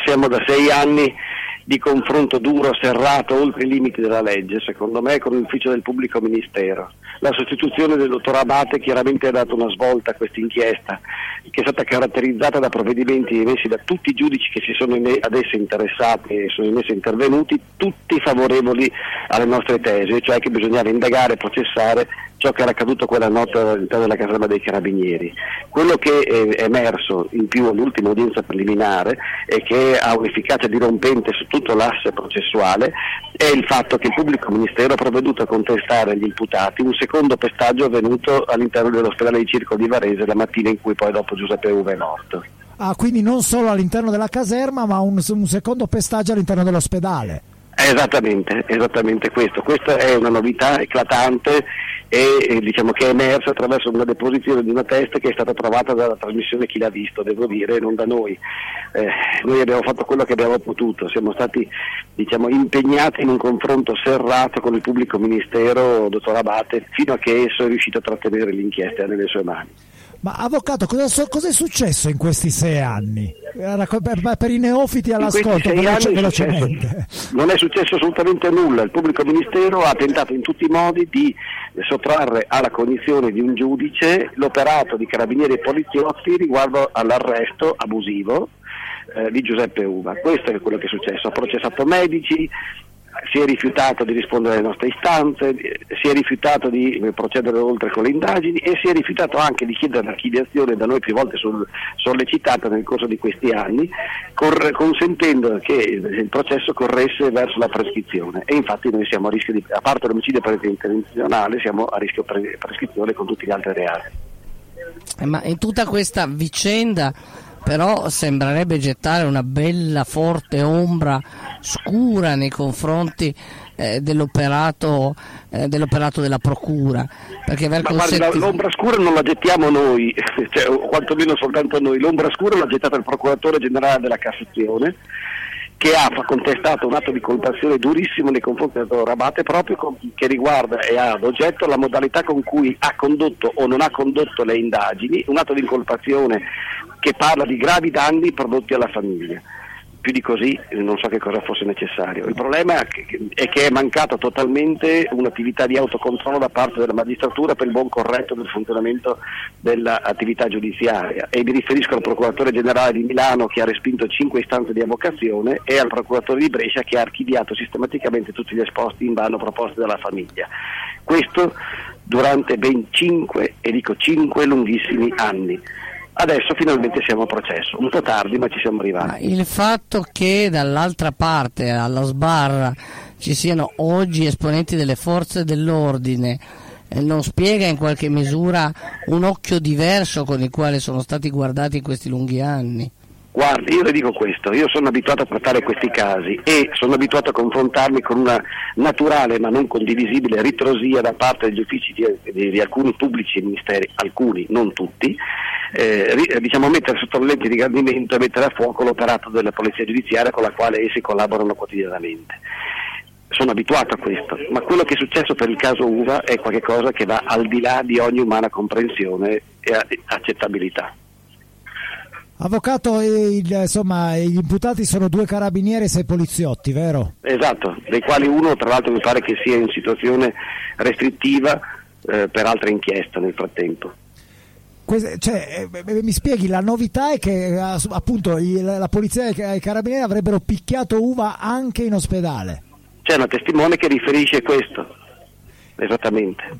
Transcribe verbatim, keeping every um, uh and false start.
siamo da sei anni di confronto duro, serrato, oltre i limiti della legge, secondo me, con l'ufficio del pubblico ministero. La sostituzione del dottor Abate chiaramente ha dato una svolta a questa inchiesta, che è stata caratterizzata da provvedimenti emessi da tutti i giudici che si sono ad essa interessati e sono in essa intervenuti, tutti favorevoli alle nostre tesi, cioè che bisognava indagare e processare ciò che era accaduto quella notte all'interno della caserma dei Carabinieri. Quello che è emerso in più all'ultima udienza preliminare e che ha un'efficacia dirompente su tutto l'asse processuale è il fatto che il pubblico ministero ha provveduto a contestare agli imputati un secondo pestaggio avvenuto all'interno dell'ospedale di Circo di Varese la mattina in cui poi dopo Giuseppe Uva è morto. Ah, quindi non solo all'interno della caserma, ma un, un secondo pestaggio all'interno dell'ospedale. Esattamente, esattamente questo. Questa è una novità eclatante e eh, diciamo che è emersa attraverso una deposizione di una testa che è stata trovata dalla trasmissione Chi l'ha visto, devo dire, non da noi. Eh, noi abbiamo fatto quello che abbiamo potuto, siamo stati diciamo impegnati in un confronto serrato con il pubblico ministero, dottor Abate, fino a che esso è riuscito a trattenere l'inchiesta nelle sue mani. Ma avvocato, cosa, cosa è successo in questi sei anni? Per, per i neofiti all'ascolto, veloce, velocemente. Non è successo assolutamente nulla, il pubblico ministero ha tentato in tutti i modi di sottrarre alla cognizione di un giudice l'operato di carabinieri e poliziotti riguardo all'arresto abusivo eh, di Giuseppe Uva. Questo è quello che è successo, ha processato medici, si è rifiutato di rispondere alle nostre istanze, si è rifiutato di procedere oltre con le indagini e si è rifiutato anche di chiedere l'archiviazione da noi più volte sollecitata nel corso di questi anni, cor- consentendo che il processo corresse verso la prescrizione. E infatti noi siamo a rischio di, a parte l'omicidio intenzionale, siamo a rischio pre- prescrizione con tutti gli altri reati. Ma in tutta questa vicenda però sembrerebbe gettare una bella forte ombra scura nei confronti eh, dell'operato eh, dell'operato della procura, perché aver Ma consenti... guardi, l'ombra scura non la gettiamo noi, cioè, o quantomeno soltanto noi, l'ombra scura l'ha gettata il procuratore generale della Cassazione, che ha contestato un atto di colpazione durissimo nei confronti del dottor Abate, proprio con, che riguarda e ha ad oggetto la modalità con cui ha condotto o non ha condotto le indagini, un atto di incolpazione che parla di gravi danni prodotti alla famiglia. Più di così non so che cosa fosse necessario. Il problema è che è mancata totalmente un'attività di autocontrollo da parte della magistratura per il buon corretto del funzionamento dell'attività giudiziaria, e mi riferisco al procuratore generale di Milano che ha respinto cinque istanze di avocazione e al procuratore di Brescia che ha archiviato sistematicamente tutti gli esposti invano proposti dalla famiglia. Questo durante ben cinque, e dico cinque lunghissimi anni. Adesso finalmente siamo a processo, un po' tardi ma ci siamo arrivati. Il fatto che dall'altra parte, alla sbarra, ci siano oggi esponenti delle forze dell'ordine eh, non spiega in qualche misura un occhio diverso con il quale sono stati guardati in questi lunghi anni? Guardi, io le dico questo, io sono abituato a trattare questi casi e sono abituato a confrontarmi con una naturale ma non condivisibile ritrosia da parte degli uffici di, di, di alcuni pubblici ministeri, alcuni, non tutti, eh, diciamo mettere sotto le lenti di ingrandimento e mettere a fuoco l'operato della polizia giudiziaria con la quale essi collaborano quotidianamente. Sono abituato a questo, ma quello che è successo per il caso Uva è qualcosa che va al di là di ogni umana comprensione e accettabilità. Avvocato, il, insomma, gli imputati sono due carabinieri e sei poliziotti, vero? Esatto, dei quali uno tra l'altro mi pare che sia in situazione restrittiva eh, per altre inchieste nel frattempo. Que- cioè, eh, mi spieghi, la novità è che appunto il, la polizia e i carabinieri avrebbero picchiato Uva anche in ospedale. C'è una testimone che riferisce questo, esattamente.